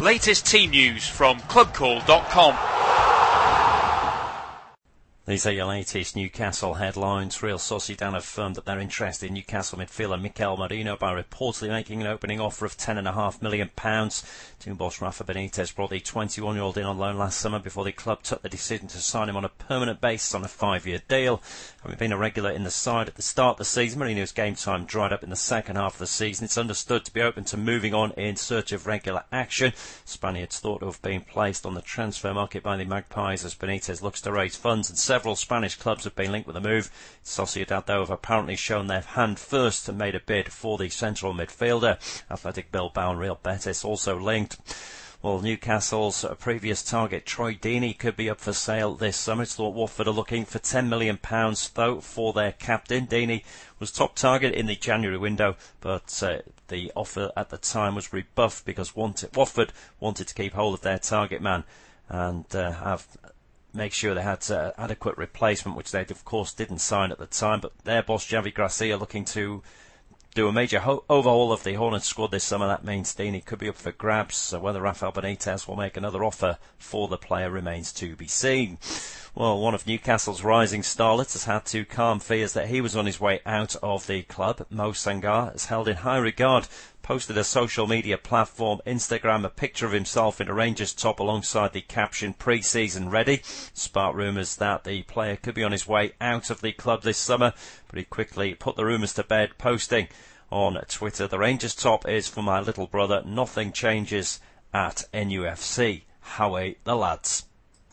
Latest team news from clubcall.com. These are your latest Newcastle headlines. Real Sociedad have firmed up their interest in Newcastle midfielder Mikel Merino by reportedly making an opening offer of £10.5 million. Team boss Rafa Benitez brought the 21-year-old in on loan last summer before the club took the decision to sign him on a permanent basis on a 5-year deal. Having been a regular in the side at the start of the season, Merino's game time dried up in the second half of the season. It's understood to be open to moving on in search of regular action. Spaniards thought to have been placed on the transfer market by the Magpies as Benitez looks to raise funds, and several Spanish clubs have been linked with the move. Sociedad, though, have apparently shown their hand first and made a bid for the central midfielder. Athletic Bilbao and Real Betis also linked. Well, Newcastle's previous target, Troy Deeney, could be up for sale this summer. It's thought Watford are looking for £10 million, though, for their captain. Deeney was top target in the January window, but the offer at the time was rebuffed because Watford wanted to keep hold of their target man and make sure they had adequate replacement, which they, of course, didn't sign at the time. But their boss, Javi Gracia, looking to do a major overhaul of the Hornets squad this summer. That means Deeney could be up for grabs. So whether Rafael Benitez will make another offer for the player remains to be seen. Well, one of Newcastle's rising starlets has had to calm fears that he was on his way out of the club. Mo Sangar is held in high regard. Posted a social media platform, Instagram, a picture of himself in a Rangers top alongside the caption "Pre-season ready." Sparked rumours that the player could be on his way out of the club this summer, but he quickly put the rumours to bed, posting on Twitter, "The Rangers top is for my little brother. Nothing changes at NUFC. Howie the lads."